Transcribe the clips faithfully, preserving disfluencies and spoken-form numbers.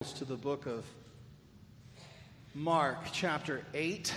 To the book of Mark, chapter eight.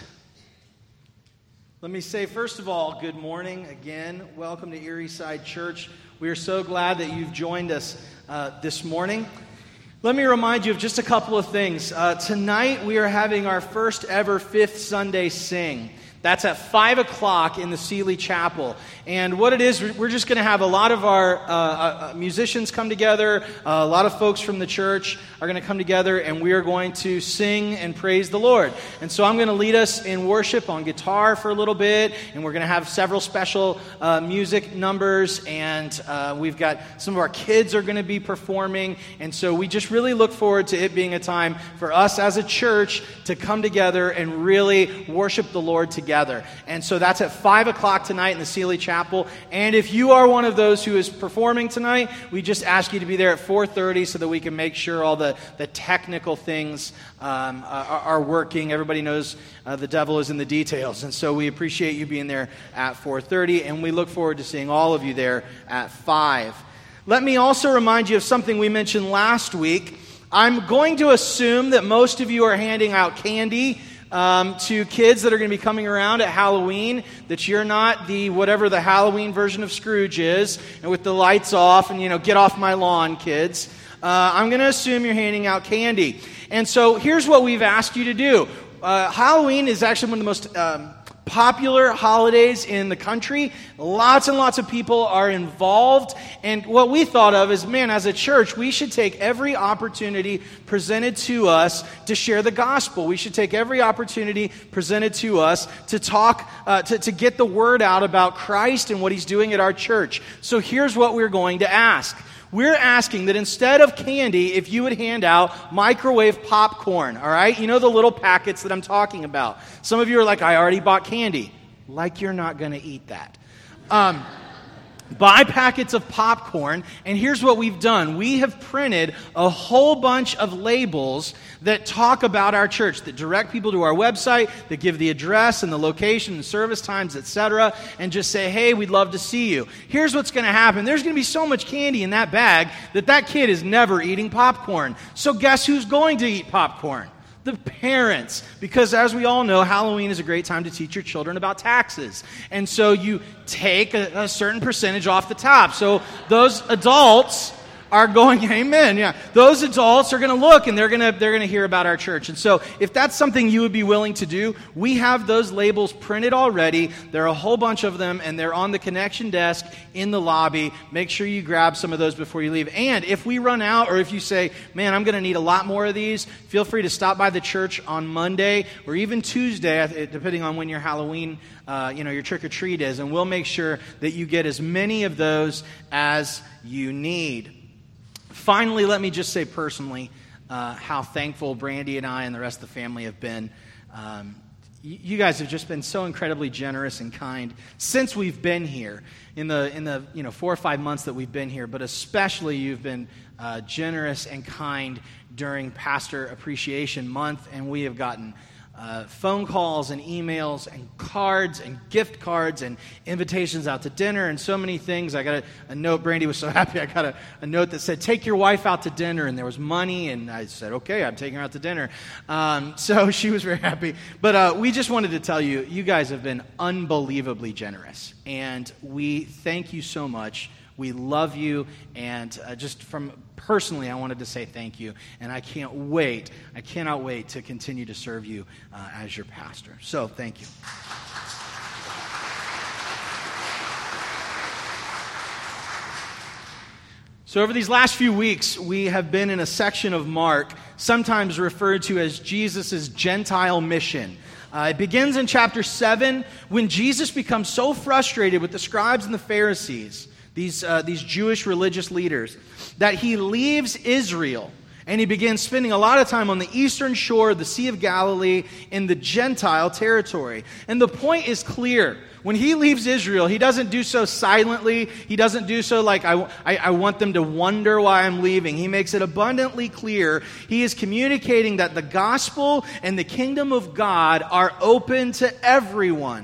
Let me say, first of all, good morning again. Welcome to Erie Side Church. We are so glad that you've joined us uh, this morning. Let me remind you of just a couple of things. Uh, tonight, we are having our first ever Fifth Sunday Sing. That's at five o'clock in the Seeley Chapel. And what it is, we're just going to have a lot of our uh, uh, musicians come together. Uh, a lot of folks from the church are going to come together, and we are going to sing and praise the Lord. And so I'm going to lead us in worship on guitar for a little bit, and we're going to have several special uh, music numbers, and uh, we've got some of our kids are going to be performing. And so we just really look forward to it being a time for us as a church to come together and really worship the Lord together. And so that's at five o'clock tonight in the Seeley Chapel. And if you are one of those who is performing tonight, we just ask you to be there at four thirty so that we can make sure all the, the technical things um, are, are working. Everybody knows uh, the devil is in the details. And so we appreciate you being there at four thirty, and we look forward to seeing all of you there at five. Let me also remind you of something we mentioned last week. I'm going to assume that most of you are handing out candy Um, to kids that are going to be coming around at Halloween, that you're not the whatever the Halloween version of Scrooge is, and with the lights off and, you know, get off my lawn, kids. Uh, I'm going to assume you're handing out candy. And so here's what we've asked you to do. Uh, Halloween is actually one of the most um, popular holidays in the country. Lots and lots of people are involved. And what we thought of is, man, as a church, we should take every opportunity presented to us to share the gospel. We should take every opportunity presented to us to talk, uh, to, to get the word out about Christ and what He's doing at our church. So here's what we're going to ask. We're asking that instead of candy, if you would hand out microwave popcorn, all right? You know the little packets that I'm talking about. Some of you are like, I already bought candy. Like you're not going to eat that. Um, buy packets of popcorn, and here's what we've done. We have printed a whole bunch of labels that talk about our church, that direct people to our website, that give the address and the location and service times, et cetera, and just say, hey, we'd love to see you. Here's what's going to happen. There's going to be so much candy in that bag that that kid is never eating popcorn. So guess who's going to eat popcorn? The parents, because as we all know, Halloween is a great time to teach your children about taxes. And so you take a, a certain percentage off the top. So those adults are going, amen, yeah. Those adults are going to look and they're going to they're going to hear about our church. And so if that's something you would be willing to do, we have those labels printed already. There are a whole bunch of them, and they're on the connection desk in the lobby. Make sure you grab some of those before you leave. And if we run out, or if you say, man, I'm going to need a lot more of these, feel free to stop by the church on Monday or even Tuesday, depending on when your Halloween, uh, you know, your trick-or-treat is, and we'll make sure that you get as many of those as you need. Finally, let me just say personally uh, how thankful Brandy and I and the rest of the family have been. Um, y- you guys have just been so incredibly generous and kind since we've been here in the in the you know four or five months that we've been here. But especially, you've been uh, generous and kind during Pastor Appreciation Month, and we have gotten Uh, phone calls and emails and cards and gift cards and invitations out to dinner and so many things. I got a, a note. Brandy was so happy. I got a, a note that said, take your wife out to dinner, and there was money, and I said, okay, I'm taking her out to dinner. Um, so she was very happy. But uh, we just wanted to tell you, you guys have been unbelievably generous, and we thank you so much. We love you, and uh, just from personally, I wanted to say thank you, and I can't wait, I cannot wait to continue to serve you uh, as your pastor. So, thank you. So over these last few weeks, we have been in a section of Mark, sometimes referred to as Jesus' Gentile mission. Uh, it begins in chapter seven, when Jesus becomes so frustrated with the scribes and the Pharisees, These uh, these Jewish religious leaders, that he leaves Israel and he begins spending a lot of time on the eastern shore of the Sea of Galilee in the Gentile territory. And the point is clear. When he leaves Israel, he doesn't do so silently. He doesn't do so like, I, I, I want them to wonder why I'm leaving. He makes it abundantly clear. He is communicating that the gospel and the kingdom of God are open to everyone.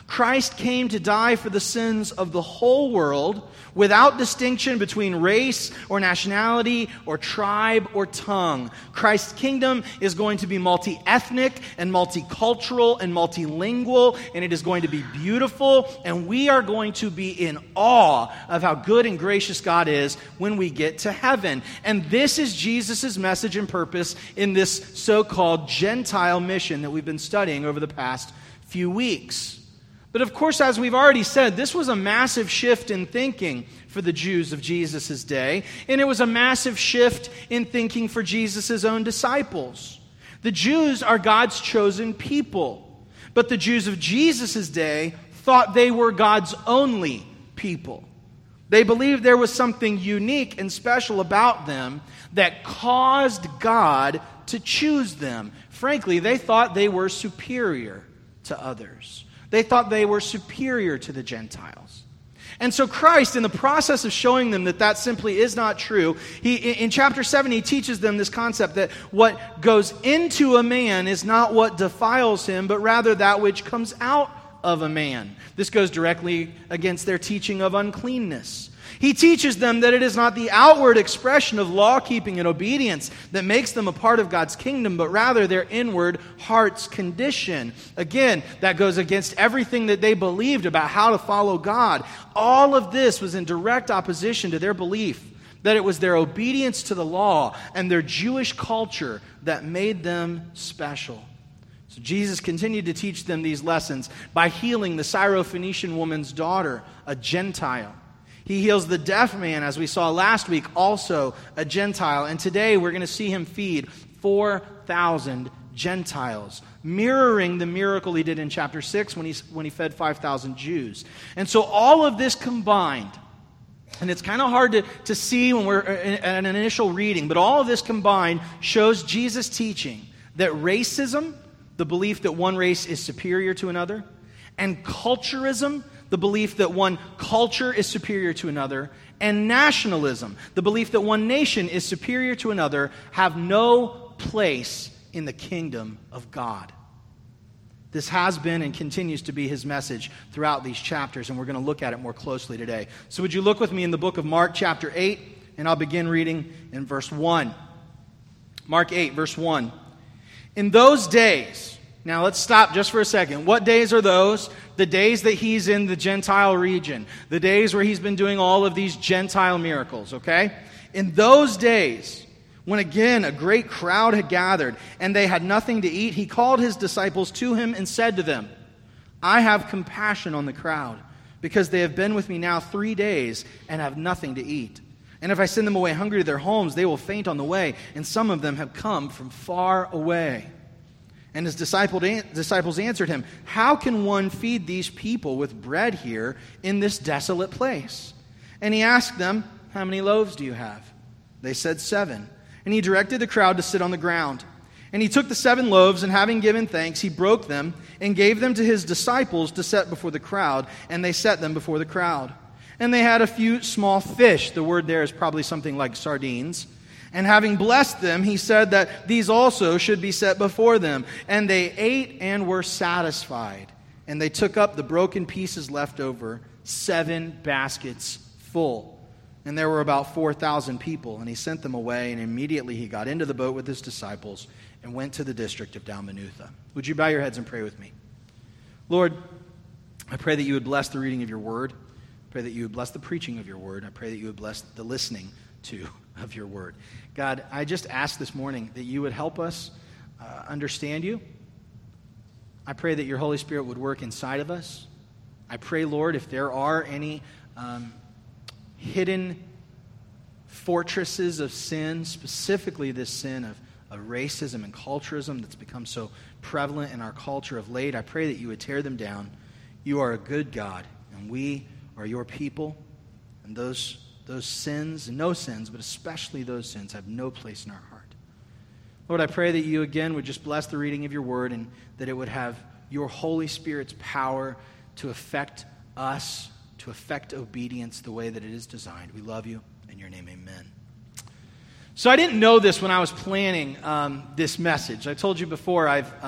Christ came to die for the sins of the whole world without distinction between race or nationality or tribe or tongue. Christ's kingdom is going to be multi-ethnic and multicultural and multilingual, and it is going to be beautiful, and we are going to be in awe of how good and gracious God is when we get to heaven. And this is Jesus' message and purpose in this so-called Gentile mission that we've been studying over the past few weeks. But of course, as we've already said, this was a massive shift in thinking for the Jews of Jesus' day, and it was a massive shift in thinking for Jesus' own disciples. The Jews are God's chosen people, but the Jews of Jesus' day thought they were God's only people. They believed there was something unique and special about them that caused God to choose them. Frankly, they thought they were superior to others. They thought they were superior to the Gentiles. And so Christ, in the process of showing them that that simply is not true, he, in chapter seven, he teaches them this concept that what goes into a man is not what defiles him, but rather that which comes out of a man. This goes directly against their teaching of uncleanness. He teaches them that it is not the outward expression of law-keeping and obedience that makes them a part of God's kingdom, but rather their inward heart's condition. Again, that goes against everything that they believed about how to follow God. All of this was in direct opposition to their belief that it was their obedience to the law and their Jewish culture that made them special. So Jesus continued to teach them these lessons by healing the Syrophoenician woman's daughter, a Gentile. He heals the deaf man, as we saw last week, also a Gentile. And today we're going to see him feed four thousand Gentiles, mirroring the miracle he did in chapter six when he, when he fed five thousand Jews. And so all of this combined, and it's kind of hard to, to see when we're at an initial reading, but all of this combined shows Jesus teaching that racism, the belief that one race is superior to another, and culturism, the belief that one culture is superior to another, and nationalism, the belief that one nation is superior to another, have no place in the kingdom of God. This has been and continues to be his message throughout these chapters, and we're going to look at it more closely today. So would you look with me in the book of Mark chapter eight, and I'll begin reading in verse one. Mark eight, verse one. In those days... Now let's stop just for a second. What days are those? The days that he's in the Gentile region. The days where he's been doing all of these Gentile miracles, okay? In those days, when again a great crowd had gathered and they had nothing to eat, he called his disciples to him and said to them, I have compassion on the crowd, because they have been with me now three days and have nothing to eat. And if I send them away hungry to their homes, they will faint on the way, and some of them have come from far away. And his disciples answered him, how can one feed these people with bread here in this desolate place? And he asked them, how many loaves do you have? They said, seven. And he directed the crowd to sit on the ground. And he took the seven loaves, and having given thanks, he broke them and gave them to his disciples to set before the crowd. And they set them before the crowd. And they had a few small fish. The word there is probably something like sardines. And having blessed them, he said that these also should be set before them. And they ate and were satisfied. And they took up the broken pieces left over, seven baskets full. And there were about four thousand people. And he sent them away, and immediately he got into the boat with his disciples and went to the district of Dalmanutha. Would you bow your heads and pray with me? Lord, I pray that you would bless the reading of your word. I pray that you would bless the preaching of your word. I pray that you would bless the listening to of your word. God, I just ask this morning that you would help us uh, understand you. I pray that your Holy Spirit would work inside of us. I pray, Lord, if there are any um, hidden fortresses of sin, specifically this sin of, of racism and culturism that's become so prevalent in our culture of late, I pray that you would tear them down. You are a good God, and we are your people, and those Those sins, no sins, but especially those sins, have no place in our heart. Lord, I pray that you again would just bless the reading of your word, and that it would have your Holy Spirit's power to affect us, to affect obedience the way that it is designed. We love you. In your name, amen. So I didn't know this when I was planning um, this message. I told you before, I've um,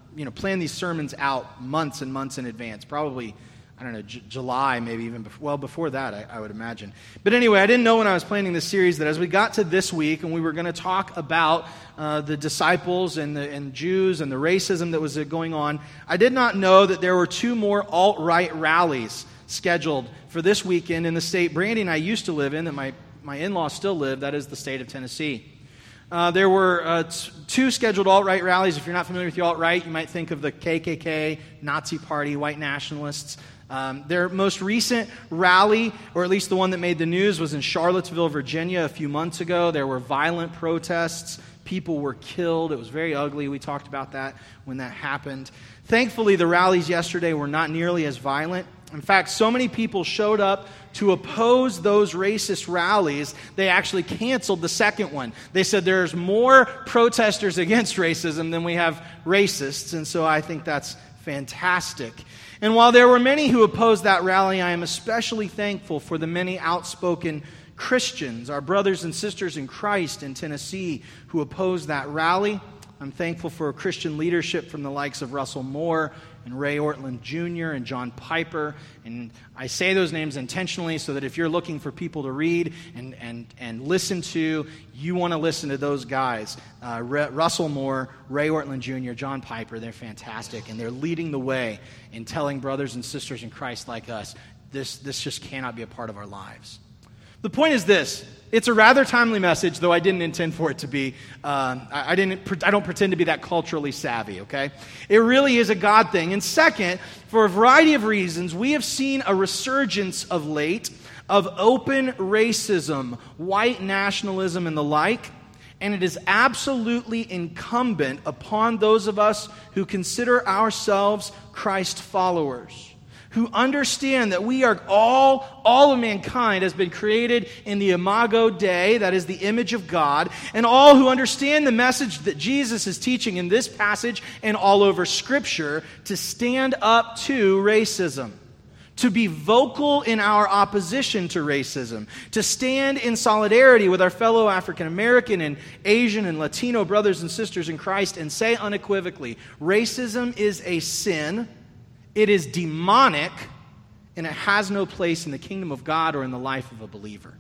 you know, plan these sermons out months and months in advance, probably, I don't know, J- July, maybe even, before, well, before that, I, I would imagine. But anyway, I didn't know when I was planning this series that as we got to this week and we were going to talk about uh, the disciples and the and Jews and the racism that was uh, going on, I did not know that there were two more alt-right rallies scheduled for this weekend in the state Brandy and I used to live in, that my, my in-laws still live, that is the state of Tennessee. Uh, there were uh, t- two scheduled alt-right rallies. If you're not familiar with the alt-right, you might think of the K K K, Nazi Party, white nationalists. Um, their most recent rally, or at least the one that made the news, was in Charlottesville, Virginia a few months ago. There were violent protests. People were killed. It was very ugly. We talked about that when that happened. Thankfully, the rallies yesterday were not nearly as violent. In fact, so many people showed up to oppose those racist rallies, they actually canceled the second one. They said there's more protesters against racism than we have racists, and so I think that's fantastic. And while there were many who opposed that rally, I am especially thankful for the many outspoken Christians, our brothers and sisters in Christ in Tennessee, who opposed that rally. I'm thankful for Christian leadership from the likes of Russell Moore and Ray Ortland Junior and John Piper. And I say those names intentionally so that if you're looking for people to read and, and, and listen to, you want to listen to those guys. Uh, R- Russell Moore, Ray Ortland Junior, John Piper, they're fantastic. And they're leading the way in telling brothers and sisters in Christ like us, this, this just cannot be a part of our lives. The point is this. It's a rather timely message, though I didn't intend for it to be. Um, I, I didn't. I don't pretend to be that culturally savvy, okay? It really is a God thing. And second, for a variety of reasons, we have seen a resurgence of late of open racism, white nationalism, and the like. And it is absolutely incumbent upon those of us who consider ourselves Christ followers, who understand that we are all, all of mankind has been created in the imago Dei, that is the image of God, and all who understand the message that Jesus is teaching in this passage and all over Scripture to stand up to racism, to be vocal in our opposition to racism, to stand in solidarity with our fellow African American and Asian and Latino brothers and sisters in Christ and say unequivocally, racism is a sin. It is demonic, and it has no place in the kingdom of God or in the life of a believer.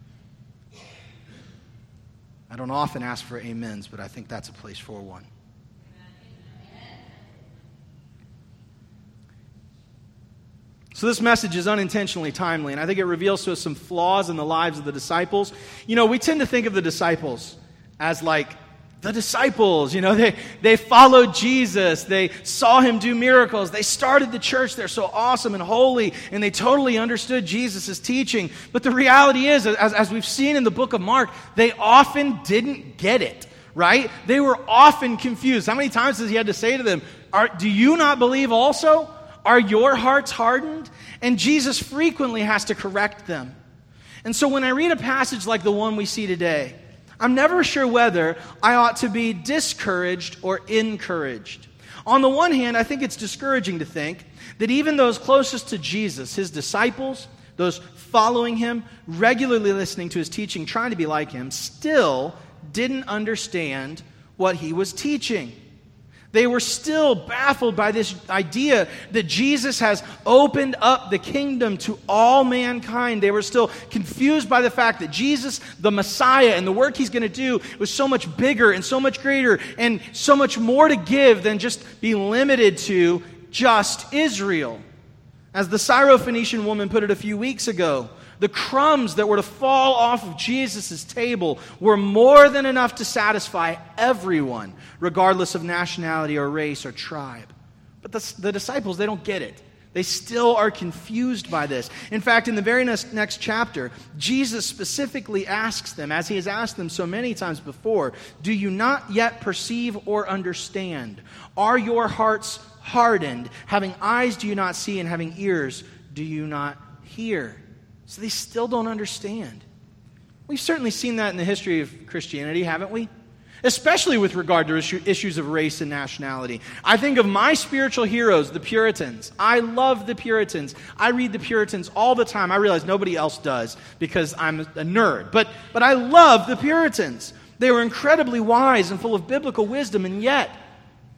I don't often ask for amens, but I think that's a place for one. So this message is unintentionally timely, and I think it reveals to us some flaws in the lives of the disciples. You know, we tend to think of the disciples as like the disciples, you know, they, they followed Jesus. They saw him do miracles. They started the church. They're so awesome and holy, and they totally understood Jesus' teaching. But the reality is, as, as we've seen in the book of Mark, they often didn't get it, right? They were often confused. How many times has he had to say to them, Are, do you not believe also? Are your hearts hardened? And Jesus frequently has to correct them. And so when I read a passage like the one we see today, I'm never sure whether I ought to be discouraged or encouraged. On the one hand, I think it's discouraging to think that even those closest to Jesus, his disciples, those following him, regularly listening to his teaching, trying to be like him, still didn't understand what he was teaching. They were still baffled by this idea that Jesus has opened up the kingdom to all mankind. They were still confused by the fact that Jesus, the Messiah, and the work he's going to do was so much bigger and so much greater and so much more to give than just be limited to just Israel. As the Syrophoenician woman put it a few weeks ago, the crumbs that were to fall off of Jesus' table were more than enough to satisfy everyone, regardless of nationality or race or tribe. But the, the disciples, they don't get it. They still are confused by this. In fact, in the very next, next chapter, Jesus specifically asks them, as he has asked them so many times before, do you not yet perceive or understand? Are your hearts hardened? Having eyes do you not see, and having ears do you not hear? So they still don't understand. We've certainly seen that in the history of Christianity, haven't we? Especially with regard to issue, issues of race and nationality. I think of my spiritual heroes, the Puritans. I love the Puritans. I read the Puritans all the time. I realize nobody else does because I'm a nerd. But, but I love the Puritans. They were incredibly wise and full of biblical wisdom, and yet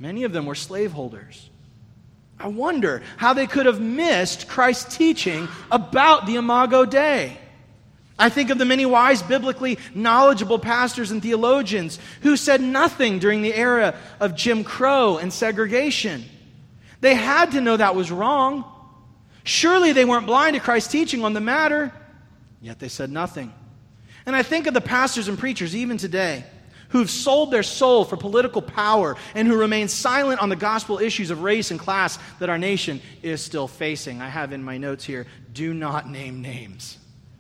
Many of them were slaveholders. I wonder how they could have missed Christ's teaching about the Imago Dei. I think of the many wise, biblically knowledgeable pastors and theologians who said nothing during the era of Jim Crow and segregation. They had to know that was wrong. Surely they weren't blind to Christ's teaching on the matter, yet they said nothing. And I think of the pastors and preachers even today who've sold their soul for political power and who remain silent on the gospel issues of race and class that our nation is still facing. I have in my notes here, do not name names.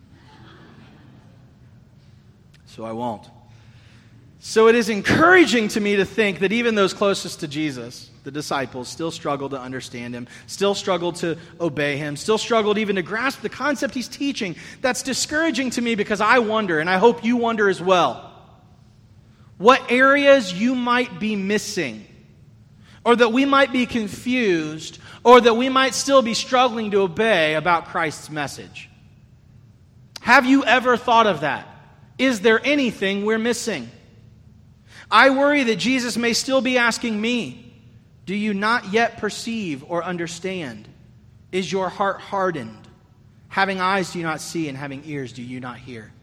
So I won't. So it is encouraging to me to think that even those closest to Jesus, the disciples, still struggle to understand him, still struggle to obey him, still struggled even to grasp the concept he's teaching. That's discouraging to me because I wonder, and I hope you wonder as well, what areas you might be missing, or that we might be confused, or that we might still be struggling to obey about Christ's message. Have you ever thought of that? Is there anything we're missing? I worry that Jesus may still be asking me, do you not yet perceive or understand? Is your heart hardened? Having eyes do you not see, and having ears do you not hear?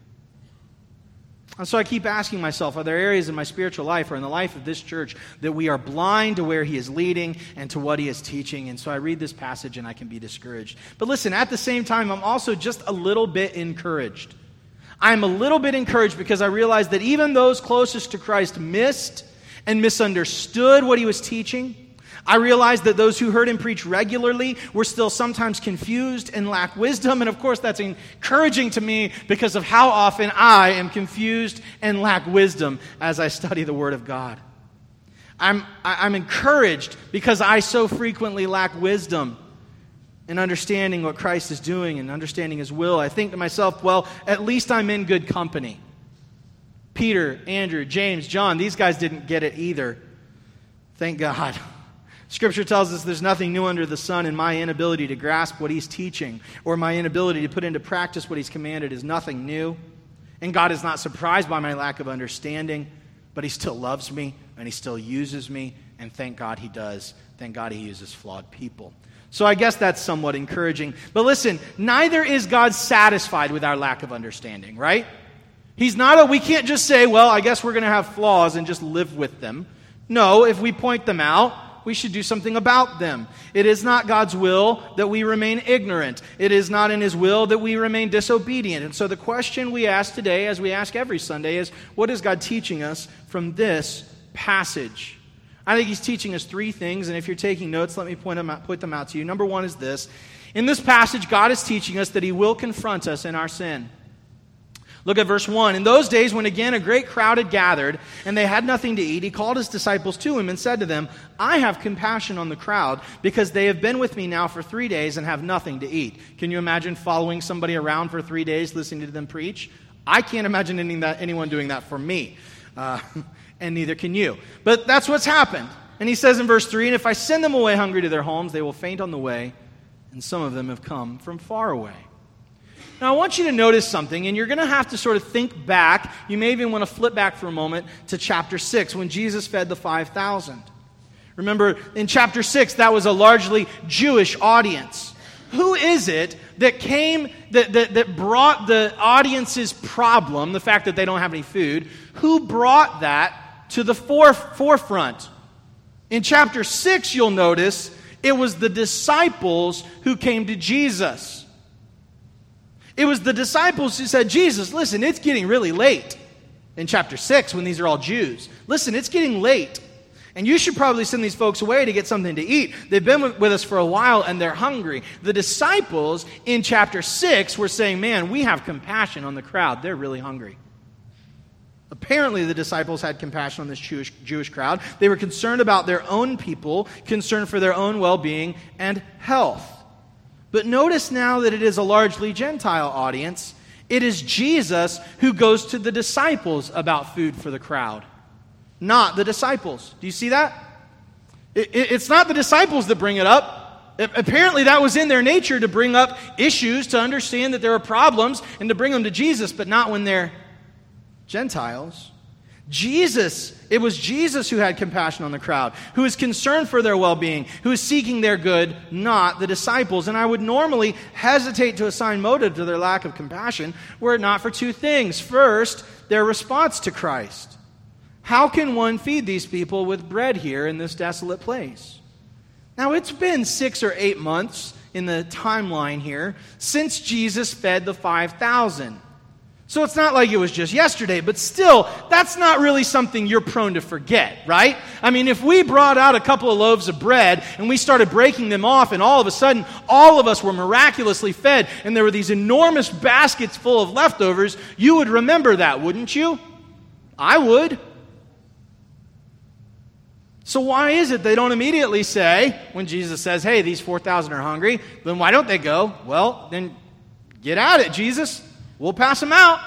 And so I keep asking myself, are there areas in my spiritual life or in the life of this church that we are blind to where he is leading and to what he is teaching? And so I read this passage and I can be discouraged. But listen, at the same time, I'm also just a little bit encouraged. I'm a little bit encouraged because I realize that even those closest to Christ missed and misunderstood what he was teaching. I realize that those who heard him preach regularly were still sometimes confused and lack wisdom. And of course, that's encouraging to me because of how often I am confused and lack wisdom as I study the Word of God. I'm, I'm encouraged because I so frequently lack wisdom in understanding what Christ is doing and understanding his will. I think to myself, well, at least I'm in good company. Peter, Andrew, James, John, these guys didn't get it either. Thank God. Scripture tells us there's nothing new under the sun, and my inability to grasp what he's teaching or my inability to put into practice what he's commanded is nothing new. And God is not surprised by my lack of understanding, but he still loves me and he still uses me, and thank God he does. Thank God he uses flawed people. So I guess that's somewhat encouraging. But listen, neither is God satisfied with our lack of understanding, right? He's not a, we can't just say, well, I guess we're going to have flaws and just live with them. No, if we point them out, we should do something about them. It is not God's will that we remain ignorant. It is not in his will that we remain disobedient. And so the question we ask today, as we ask every Sunday, is what is God teaching us from this passage? I think he's teaching us three things, and if you're taking notes, let me point them out, point them out to you. Number one is this. In this passage, God is teaching us that he will confront us in our sin. Look at verse one. In those days, when again a great crowd had gathered, and they had nothing to eat, he called his disciples to him and said to them, I have compassion on the crowd, because they have been with me now for three days and have nothing to eat. Can you imagine following somebody around for three days, listening to them preach? I can't imagine any, that, anyone doing that for me. Uh, and neither can you. But that's what's happened. And he says in verse three, and if I send them away hungry to their homes, they will faint on the way, and some of them have come from far away. Now, I want you to notice something, and you're going to have to sort of think back. You may even want to flip back for a moment to chapter six, when Jesus fed the five thousand. Remember, in chapter six, that was a largely Jewish audience. Who is it that came, that, that, that brought the audience's problem, the fact that they don't have any food, who brought that to the fore, forefront? In chapter six, you'll notice, it was the disciples who came to Jesus. It was the disciples who said, Jesus, listen, it's getting really late. In chapter six, when these are all Jews. Listen, it's getting late. And you should probably send these folks away to get something to eat. They've been with us for a while and they're hungry. The disciples in chapter six were saying, man, we have compassion on the crowd. They're really hungry. Apparently, the disciples had compassion on this Jewish, Jewish crowd. They were concerned about their own people, concerned for their own well-being and health. But notice now that it is a largely Gentile audience. It is Jesus who goes to the disciples about food for the crowd, not the disciples. Do you see that? It, it, it's not the disciples that bring it up. It, apparently that was in their nature to bring up issues, to understand that there are problems, and to bring them to Jesus, but not when they're Gentiles. Jesus, it was Jesus who had compassion on the crowd, who was concerned for their well-being, who was seeking their good, not the disciples. And I would normally hesitate to assign motive to their lack of compassion were it not for two things. First, their response to Christ. How can one feed these people with bread here in this desolate place? Now, it's been six or eight months in the timeline here since Jesus fed the five thousand. So it's not like it was just yesterday, but still, that's not really something you're prone to forget, right? I mean, if we brought out a couple of loaves of bread and we started breaking them off and all of a sudden all of us were miraculously fed and there were these enormous baskets full of leftovers, you would remember that, wouldn't you? I would. So why is it they don't immediately say, when Jesus says, hey, these four thousand are hungry, then why don't they go, well, then get at it, Jesus. We'll pass them out.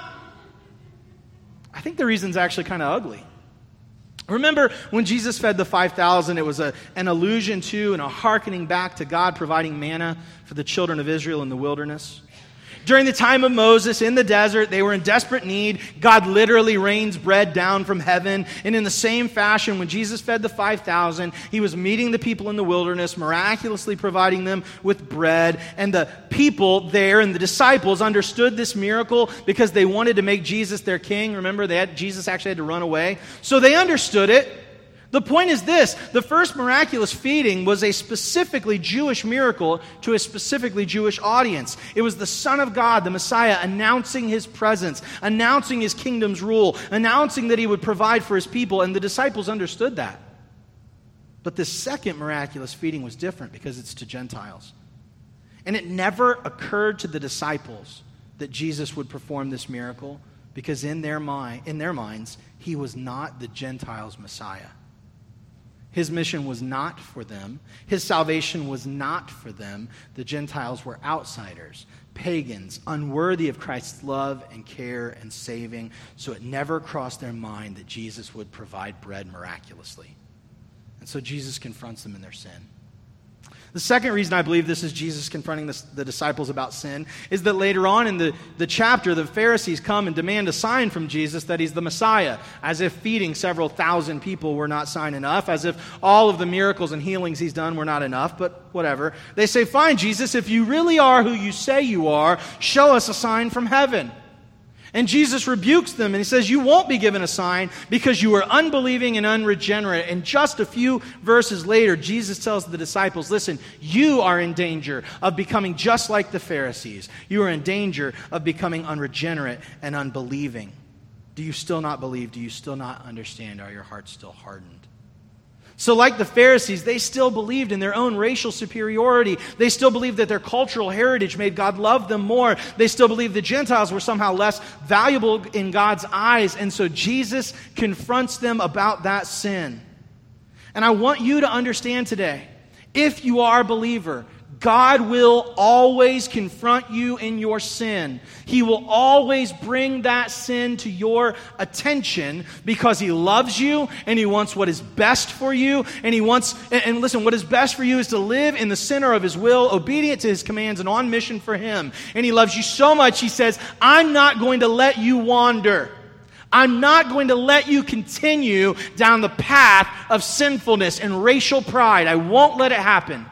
I think the reason's actually kind of ugly. Remember when Jesus fed the five thousand, it was a, an allusion to and a hearkening back to God providing manna for the children of Israel in the wilderness. During the time of Moses in the desert, they were in desperate need. God literally rains bread down from heaven. And in the same fashion, when Jesus fed the five thousand, he was meeting the people in the wilderness, miraculously providing them with bread. And the people there and the disciples understood this miracle because they wanted to make Jesus their king. Remember, they had, Jesus actually had to run away. So they understood it. The point is this: the first miraculous feeding was a specifically Jewish miracle to a specifically Jewish audience. It was the Son of God, the Messiah, announcing his presence, announcing his kingdom's rule, announcing that he would provide for his people, and the disciples understood that. But this second miraculous feeding was different because it's to Gentiles. And it never occurred to the disciples that Jesus would perform this miracle because in their mind, in their minds, he was not the Gentiles' Messiah. His mission was not for them. His salvation was not for them. The Gentiles were outsiders, pagans, unworthy of Christ's love and care and saving. So it never crossed their mind that Jesus would provide bread miraculously. And so Jesus confronts them in their sin. The second reason I believe this is Jesus confronting the, the disciples about sin is that later on in the, the chapter, the Pharisees come and demand a sign from Jesus that he's the Messiah, as if feeding several thousand people were not sign enough, as if all of the miracles and healings he's done were not enough, but whatever. They say, fine, Jesus, if you really are who you say you are, show us a sign from heaven. And Jesus rebukes them and he says, you won't be given a sign because you are unbelieving and unregenerate. And just a few verses later, Jesus tells the disciples, listen, you are in danger of becoming just like the Pharisees. You are in danger of becoming unregenerate and unbelieving. Do you still not believe? Do you still not understand? Are your hearts still hardened? So like the Pharisees, they still believed in their own racial superiority. They still believed that their cultural heritage made God love them more. They still believed the Gentiles were somehow less valuable in God's eyes. And so Jesus confronts them about that sin. And I want you to understand today, if you are a believer, God will always confront you in your sin. He will always bring that sin to your attention because he loves you and he wants what is best for you. And he wants, and listen, what is best for you is to live in the center of his will, obedient to his commands and on mission for him. And he loves you so much, he says, I'm not going to let you wander. I'm not going to let you continue down the path of sinfulness and racial pride. I won't let it happen.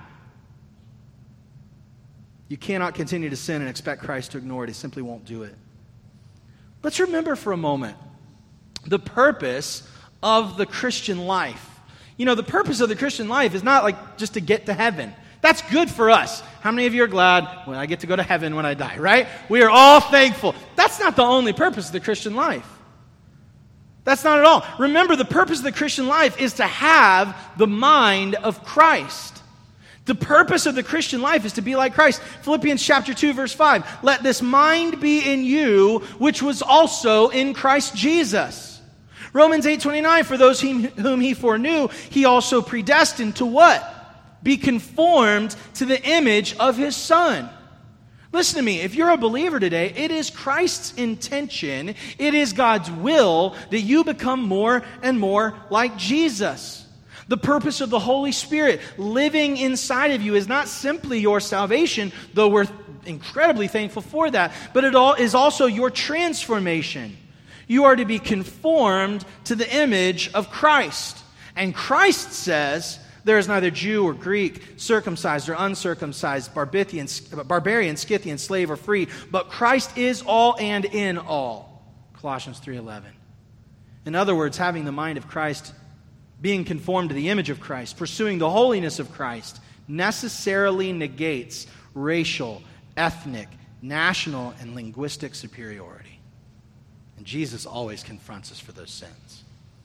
You cannot continue to sin and expect Christ to ignore it. He simply won't do it. Let's remember for a moment the purpose of the Christian life. You know, the purpose of the Christian life is not like just to get to heaven. That's good for us. How many of you are glad when I get to go to heaven when I die, right? We are all thankful. That's not the only purpose of the Christian life. That's not at all. Remember, the purpose of the Christian life is to have the mind of Christ. The purpose of the Christian life is to be like Christ. Philippians chapter two, verse five. Let this mind be in you, which was also in Christ Jesus. Romans eight twenty-nine. For those whom he foreknew, he also predestined to what? Be conformed to the image of his Son. Listen to me. If you're a believer today, it is Christ's intention, it is God's will that you become more and more like Jesus. The purpose of the Holy Spirit living inside of you is not simply your salvation, though we're incredibly thankful for that, but it all is also your transformation. You are to be conformed to the image of Christ. And Christ says, there is neither Jew or Greek, circumcised or uncircumcised, barbarian, barbarian, Scythian, slave or free, but Christ is all and in all. Colossians three eleven. In other words, having the mind of Christ, being conformed to the image of Christ, pursuing the holiness of Christ, necessarily negates racial, ethnic, national, and linguistic superiority. And Jesus always confronts us for those sins.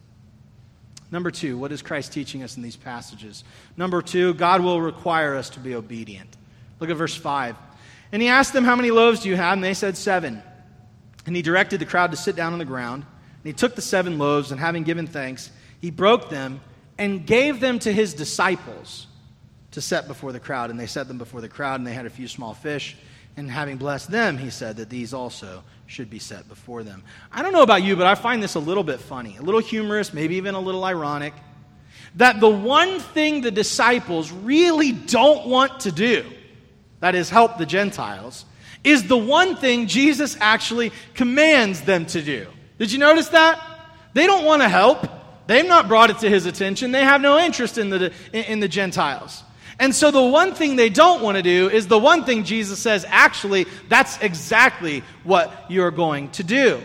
Number two, what is Christ teaching us in these passages? Number two, God will require us to be obedient. Look at verse five. And he asked them, how many loaves do you have? And they said, seven. And he directed the crowd to sit down on the ground. And he took the seven loaves, and having given thanks, he broke them and gave them to his disciples to set before the crowd. And they set them before the crowd, and they had a few small fish. And having blessed them, he said that these also should be set before them. I don't know about you, but I find this a little bit funny, a little humorous, maybe even a little ironic, that the one thing the disciples really don't want to do, that is help the Gentiles, is the one thing Jesus actually commands them to do. Did you notice that? They don't want to help. They've not brought it to his attention. They have no interest in the, in the Gentiles. And so the one thing they don't want to do is the one thing Jesus says, actually, that's exactly what you're going to do.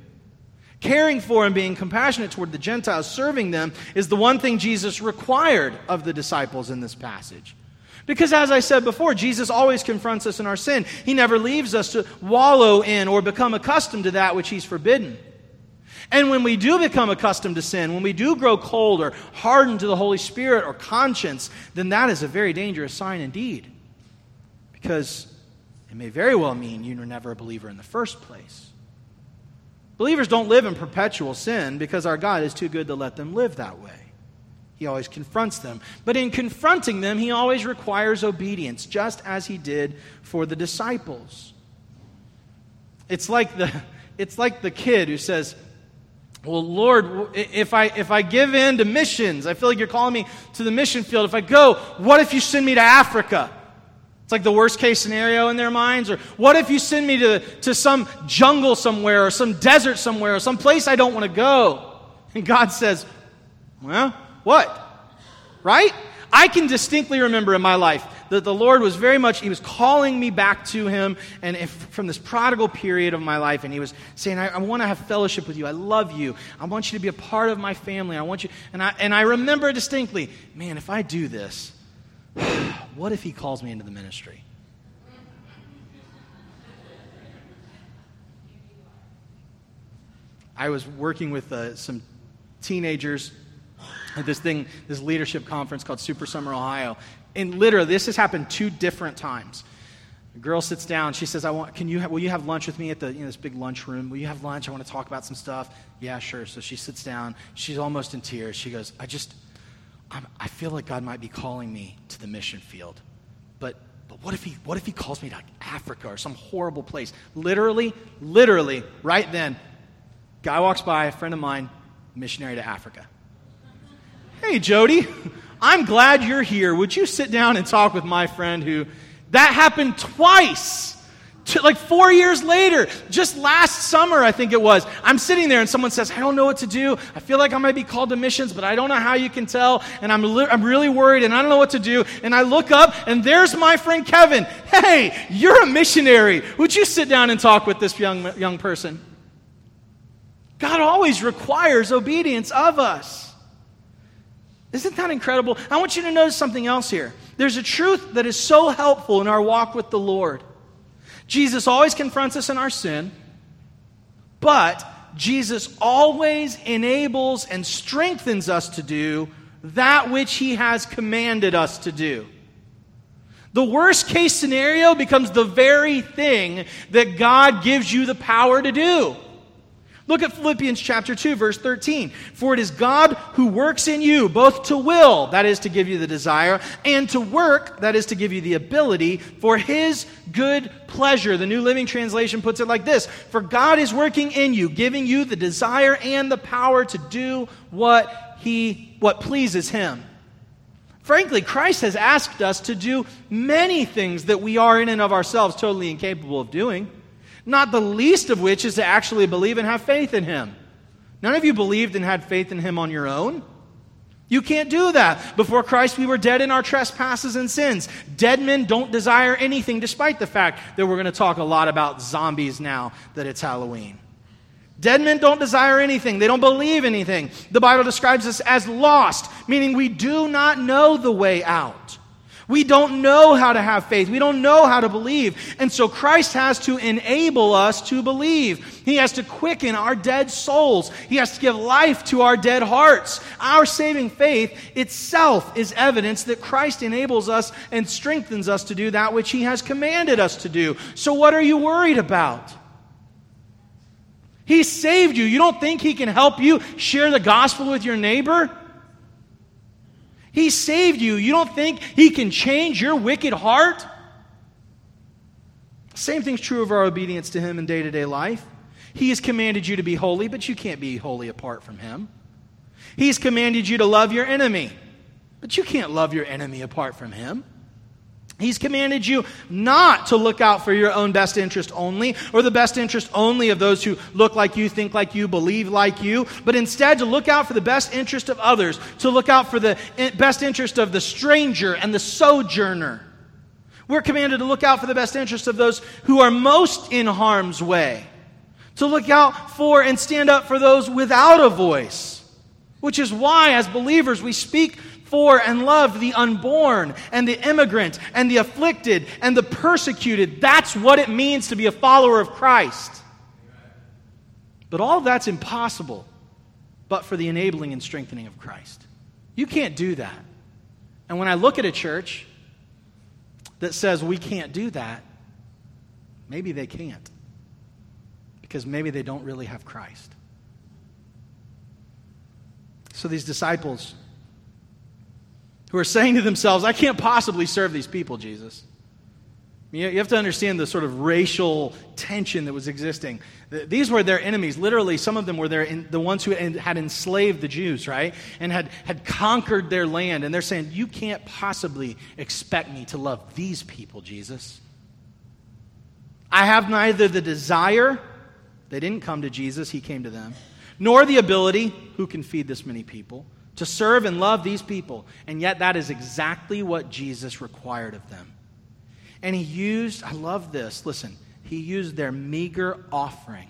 Caring for and being compassionate toward the Gentiles, serving them, is the one thing Jesus required of the disciples in this passage. Because as I said before, Jesus always confronts us in our sin. He never leaves us to wallow in or become accustomed to that which he's forbidden. And when we do become accustomed to sin, when we do grow cold or hardened to the Holy Spirit or conscience, then that is a very dangerous sign indeed. Because it may very well mean you were never a believer in the first place. Believers don't live in perpetual sin because our God is too good to let them live that way. He always confronts them. But in confronting them, he always requires obedience, just as he did for the disciples. It's like the, it's like the kid who says, well, Lord, if I if I give in to missions, I feel like you're calling me to the mission field. If I go, what if you send me to Africa? It's like the worst case scenario in their minds. Or what if you send me to, to some jungle somewhere or some desert somewhere or some place I don't want to go? And God says, well, what? Right? I can distinctly remember in my life that the Lord was very much, he was calling me back to him and if, from this prodigal period of my life, and he was saying, I, I want to have fellowship with you. I love you. I want you to be a part of my family. I want you, and I, and I remember distinctly, man, if I do this, what if he calls me into the ministry? I was working with uh, some teenagers at this thing, this leadership conference called Super Summer Ohio. And literally, this has happened two different times. A girl sits down. She says, "I want. Can you? Have, will you have lunch with me at the you know this big lunch room? Will you have lunch? I want to talk about some stuff." Yeah, sure. So she sits down. She's almost in tears. She goes, "I just, I'm, I feel like God might be calling me to the mission field, but but what if he what if he calls me to like Africa or some horrible place?" Literally, literally, right then, guy walks by, a friend of mine, missionary to Africa. Hey, Jody, I'm glad you're here. Would you sit down and talk with my friend who... That happened twice. Like four years later. Just last summer, I think it was. I'm sitting there and someone says, I don't know what to do. I feel like I might be called to missions, but I don't know how you can tell. And I'm, li- I'm really worried and I don't know what to do. And I look up and there's my friend Kevin. Hey, you're a missionary. Would you sit down and talk with this young, young person? God always requires obedience of us. Isn't that incredible? I want you to notice something else here. There's a truth that is so helpful in our walk with the Lord. Jesus always confronts us in our sin, but Jesus always enables and strengthens us to do that which he has commanded us to do. The worst case scenario becomes the very thing that God gives you the power to do. Look at Philippians chapter two, verse thirteen. For it is God who works in you, both to will, that is to give you the desire, and to work, that is to give you the ability, for his good pleasure. The New Living Translation puts it like this. For God is working in you, giving you the desire and the power to do what he, what pleases him. Frankly, Christ has asked us to do many things that we are in and of ourselves totally incapable of doing. Not the least of which is to actually believe and have faith in him. None of you believed and had faith in him on your own. You can't do that. Before Christ, we were dead in our trespasses and sins. Dead men don't desire anything, despite the fact that we're going to talk a lot about zombies now that it's Halloween. Dead men don't desire anything. They don't believe anything. The Bible describes us as lost, meaning we do not know the way out. We don't know how to have faith. We don't know how to believe. And so Christ has to enable us to believe. He has to quicken our dead souls. He has to give life to our dead hearts. Our saving faith itself is evidence that Christ enables us and strengthens us to do that which he has commanded us to do. So what are you worried about? He saved you. You don't think he can help you share the gospel with your neighbor? He saved you. You don't think he can change your wicked heart? Same thing's true of our obedience to him in day-to-day life. He has commanded you to be holy, but you can't be holy apart from him. He's commanded you to love your enemy, but you can't love your enemy apart from him. He's commanded you not to look out for your own best interest only, or the best interest only of those who look like you, think like you, believe like you, but instead to look out for the best interest of others, to look out for the best interest of the stranger and the sojourner. We're commanded to look out for the best interest of those who are most in harm's way, to look out for and stand up for those without a voice, which is why, as believers, we speak for and love the unborn and the immigrant and the afflicted and the persecuted. That's what it means to be a follower of Christ. But all of that's impossible but for the enabling and strengthening of Christ. You can't do that. And when I look at a church that says we can't do that, maybe they can't. Because maybe they don't really have Christ. So these disciples who are saying to themselves, I can't possibly serve these people, Jesus. You have to understand the sort of racial tension that was existing. These were their enemies. Literally, some of them were their, the ones who had enslaved the Jews, right? And had, had conquered their land. And they're saying, you can't possibly expect me to love these people, Jesus. I have neither the desire, they didn't come to Jesus, he came to them, nor the ability, who can feed this many people, to serve and love these people. And yet that is exactly what Jesus required of them. And he used, I love this, listen, he used their meager offering.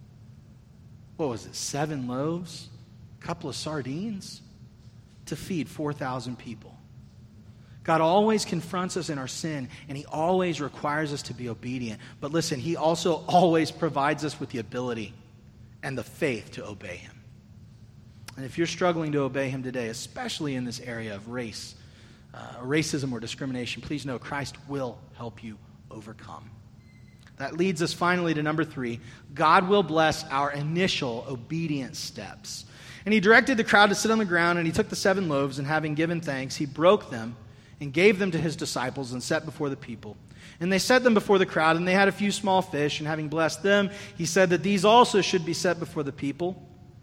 What was it, seven loaves, a couple of sardines, to feed four thousand people. God always confronts us in our sin, and he always requires us to be obedient. But listen, he also always provides us with the ability and the faith to obey him. And if you're struggling to obey him today, especially in this area of race, uh, racism or discrimination, please know Christ will help you overcome. That leads us finally to number three. God will bless our initial obedience steps. And he directed the crowd to sit on the ground, and he took the seven loaves, and having given thanks, he broke them and gave them to his disciples and set before the people. And they set them before the crowd, and they had a few small fish, and having blessed them, he said that these also should be set before the people.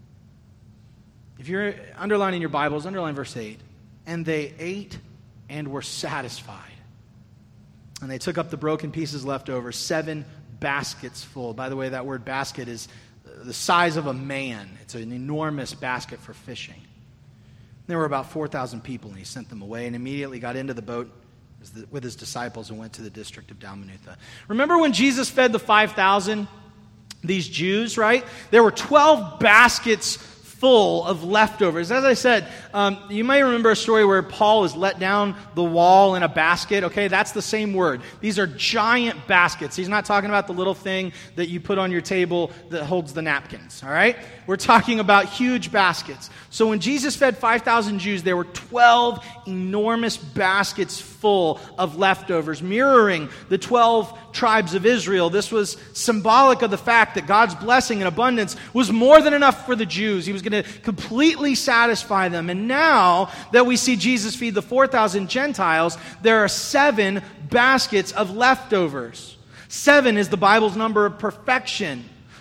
If you're underlining your Bibles, underline verse eight. And they ate and were satisfied. And they took up the broken pieces left over, seven baskets full. By the way, that word basket is the size of a man. It's an enormous basket for fishing. There were about four thousand people, and he sent them away and immediately got into the boat with his disciples and went to the district of Dalmanutha. Remember when Jesus fed the five thousand, these Jews, right? There were twelve baskets full of leftovers. As I said, um, you may remember a story where Paul is let down the wall in a basket. Okay, that's the same word. These are giant baskets. He's not talking about the little thing that you put on your table that holds the napkins, all right? We're talking about huge baskets. So when Jesus fed five thousand Jews, there were twelve enormous baskets full of leftovers, mirroring the twelve tribes of Israel. This was symbolic of the fact that God's blessing and abundance was more than enough for the Jews. He was going to completely satisfy them. And now that we see Jesus feed the four thousand Gentiles, there are seven baskets of leftovers. Seven is the Bible's number of perfection.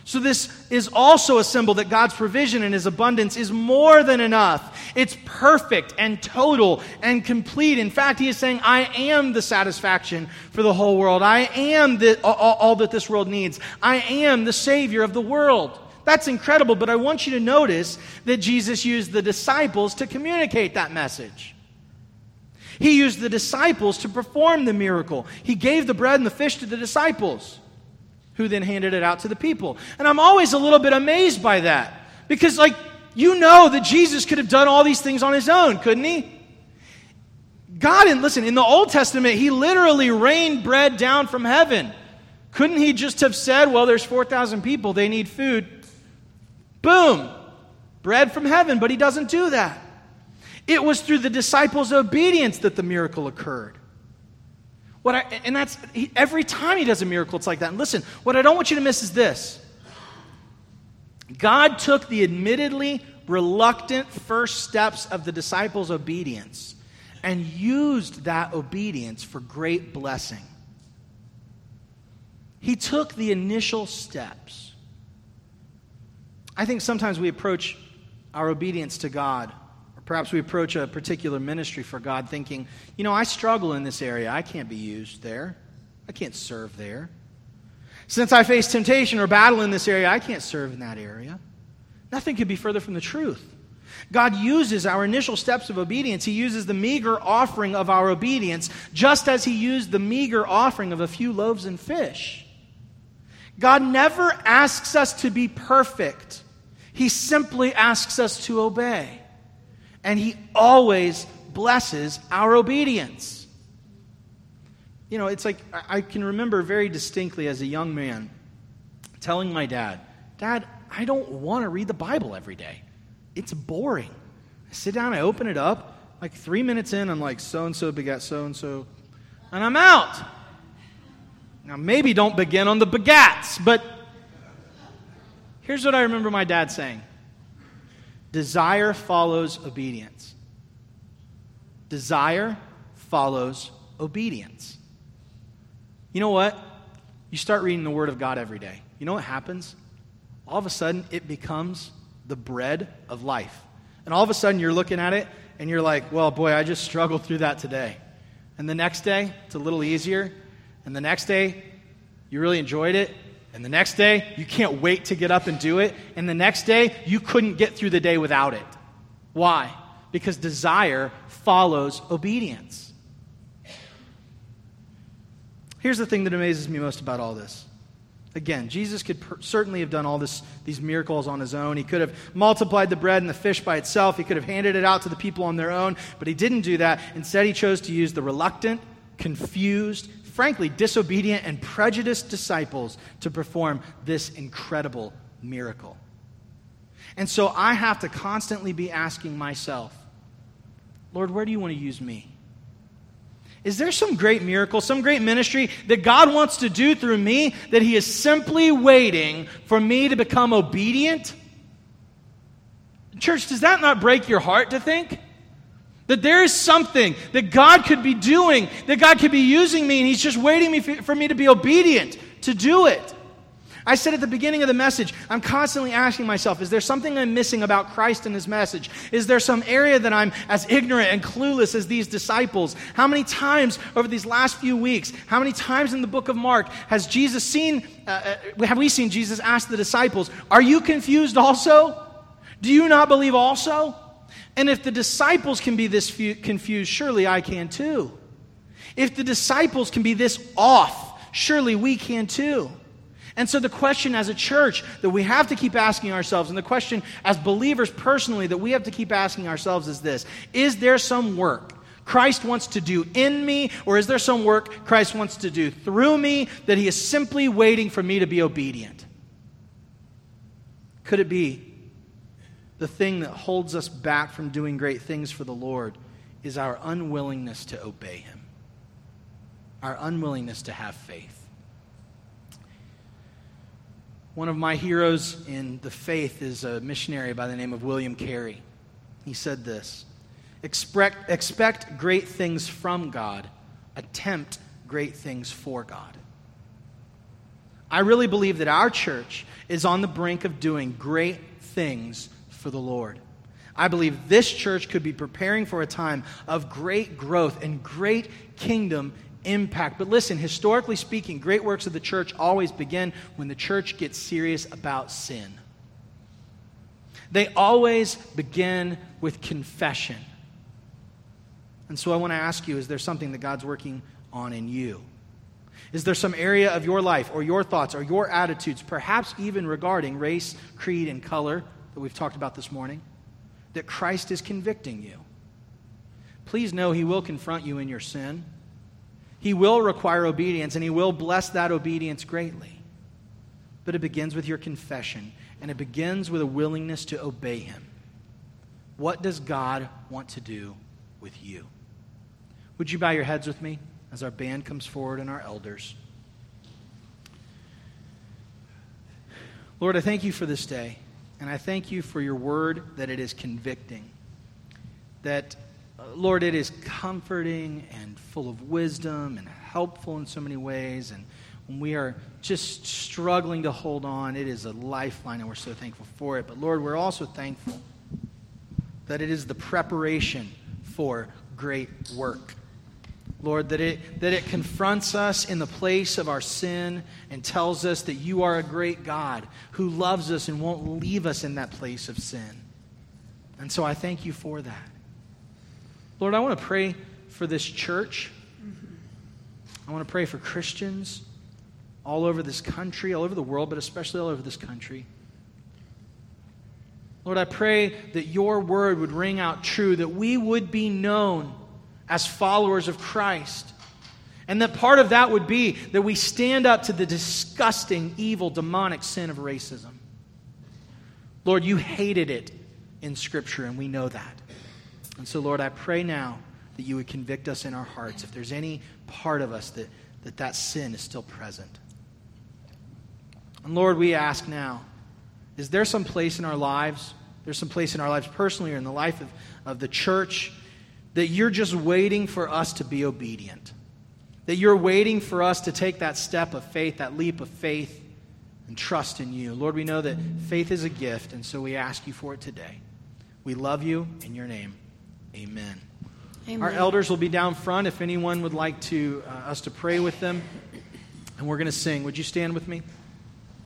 So this is also a symbol that God's provision and His abundance is more than enough. It's perfect and total and complete. In fact, He is saying, I am the satisfaction for the whole world. I am the, all, all that this world needs. I am the Savior of the world. That's incredible, but I want you to notice that Jesus used the disciples to communicate that message. He used the disciples to perform the miracle. He gave the bread and the fish to the disciples, who then handed it out to the people. And I'm always a little bit amazed by that. Because, like, you know that Jesus could have done all these things on His own, couldn't He? God, and listen, in the Old Testament, He literally rained bread down from heaven. Couldn't He just have said, well, there's four thousand people, they need food. Boom! Bread from heaven, but He doesn't do that. It was through the disciples' obedience that the miracle occurred. What I, and that's, he, every time He does a miracle, it's like that. And listen, what I don't want you to miss is this. God took the admittedly reluctant first steps of the disciples' obedience and used that obedience for great blessing. He took the initial steps. I think sometimes we approach our obedience to God, perhaps we approach a particular ministry for God thinking, you know, I struggle in this area. I can't be used there. I can't serve there. Since I face temptation or battle in this area, I can't serve in that area. Nothing could be further from the truth. God uses our initial steps of obedience. He uses the meager offering of our obedience, just as He used the meager offering of a few loaves and fish. God never asks us to be perfect. He simply asks us to obey. And He always blesses our obedience. You know, it's like, I can remember very distinctly as a young man telling my dad, Dad, I don't want to read the Bible every day. It's boring. I sit down, I open it up, like three minutes in, I'm like, so-and-so begat so-and-so, and I'm out. Now, maybe don't begin on the begats, but here's what I remember my dad saying. Desire follows obedience. Desire follows obedience. You know what? You start reading the Word of God every day. You know what happens? All of a sudden, it becomes the bread of life. And all of a sudden, you're looking at it, and you're like, well, boy, I just struggled through that today. And the next day, it's a little easier. And the next day, you really enjoyed it. And the next day, you can't wait to get up and do it. And the next day, you couldn't get through the day without it. Why? Because desire follows obedience. Here's the thing that amazes me most about all this. Again, Jesus could per- certainly have done all this, these miracles on His own. He could have multiplied the bread and the fish by itself. He could have handed it out to the people on their own. But He didn't do that. Instead, He chose to use the reluctant, confused, frankly, disobedient and prejudiced disciples to perform this incredible miracle. And so I have to constantly be asking myself, Lord, where do you want to use me? Is there some great miracle, some great ministry that God wants to do through me that He is simply waiting for me to become obedient? Church, does that not break your heart to think? That there is something that God could be doing, that God could be using me, and He's just waiting me for, for me to be obedient, to do it. I said at the beginning of the message, I'm constantly asking myself, is there something I'm missing about Christ and His message? Is there some area that I'm as ignorant and clueless as these disciples? How many times over these last few weeks, how many times in the book of Mark has Jesus seen, uh, have we seen Jesus ask the disciples, are you confused also? Do you not believe also? And if the disciples can be this confused, surely I can too. If the disciples can be this off, surely we can too. And so the question as a church that we have to keep asking ourselves, and the question as believers personally that we have to keep asking ourselves is this: is there some work Christ wants to do in me, or is there some work Christ wants to do through me that He is simply waiting for me to be obedient? Could it be the thing that holds us back from doing great things for the Lord is our unwillingness to obey Him, our unwillingness to have faith? One of my heroes in the faith is a missionary by the name of William Carey. He said this: expect, expect great things from God, attempt great things for God. I really believe that our church is on the brink of doing great things for the Lord. I believe this church could be preparing for a time of great growth and great kingdom impact. But listen, historically speaking, great works of the church always begin when the church gets serious about sin. They always begin with confession. And so I want to ask you, is there something that God's working on in you? Is there some area of your life or your thoughts or your attitudes, perhaps even regarding race, creed, and color that we've talked about this morning, that Christ is convicting you? Please know He will confront you in your sin. He will require obedience, and He will bless that obedience greatly. But it begins with your confession, and it begins with a willingness to obey Him. What does God want to do with you? Would you bow your heads with me as our band comes forward and our elders? Lord, I thank you for this day, and I thank you for your word, that it is convicting, that, uh, Lord, it is comforting and full of wisdom and helpful in so many ways, and when we are just struggling to hold on, it is a lifeline, and we're so thankful for it. But Lord, we're also thankful that it is the preparation for great work. Lord, that it, that it confronts us in the place of our sin and tells us that you are a great God who loves us and won't leave us in that place of sin. And so I thank you for that. Lord, I want to pray for this church. I want to pray for Christians all over this country, all over the world, but especially all over this country. Lord, I pray that your word would ring out true, that we would be known as followers of Christ. And that part of that would be that we stand up to the disgusting, evil, demonic sin of racism. Lord, you hated it in Scripture, and we know that. And so, Lord, I pray now that you would convict us in our hearts if there's any part of us that that, that sin is still present. And Lord, we ask now, is there some place in our lives, there's some place in our lives personally or in the life of, of the church, that you're just waiting for us to be obedient? That you're waiting for us to take that step of faith, that leap of faith, and trust in you. Lord, we know that faith is a gift, and so we ask you for it today. We love you. In your name, amen. Amen. Our elders will be down front if anyone would like to uh, us to pray with them. And we're going to sing. Would you stand with me?